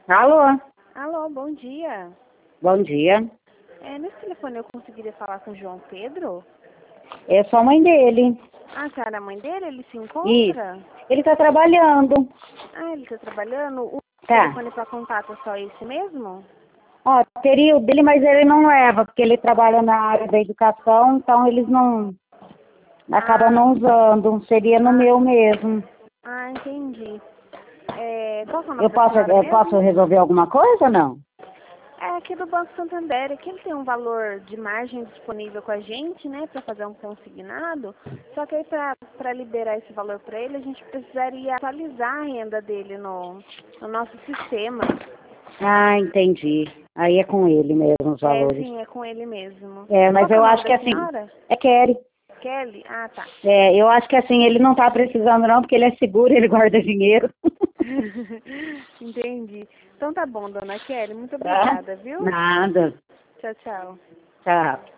Alô, Alô, bom dia. bom dia. Nesse telefone eu conseguiria falar com o João Pedro? É só a mãe dele. Ah, a senhora é a mãe dele? Ele se Isso. encontra? Ele tá trabalhando. Ah, ele está trabalhando? O Tá. telefone para contato é só esse mesmo? Ó, teria o dele, mas ele não leva, porque ele trabalha na área da educação, então eles não acabam Ah, não usando. Seria no ah, meu mesmo. entendi. Qual que é o Eu nome da posso, senhora eu posso mesmo? resolver alguma coisa ou não? É aqui do Banco Santander, é que ele tem um valor de margem disponível com a gente, né, para fazer um consignado. Só que aí para liberar esse valor para ele, a gente precisaria atualizar a renda dele no nosso sistema. Ah, entendi. Aí é com ele mesmo os valores. Sim, é com ele mesmo. É, Qual mas que é o eu nome acho que da assim, senhora? é Kelly. Kelly? Ah, tá. É, eu acho que assim, ele não tá precisando não, porque ele é seguro, ele guarda dinheiro. Entendi. Então tá bom, dona Kelly. Muito Tá? obrigada, viu? Nada. Tchau, tchau. Tá.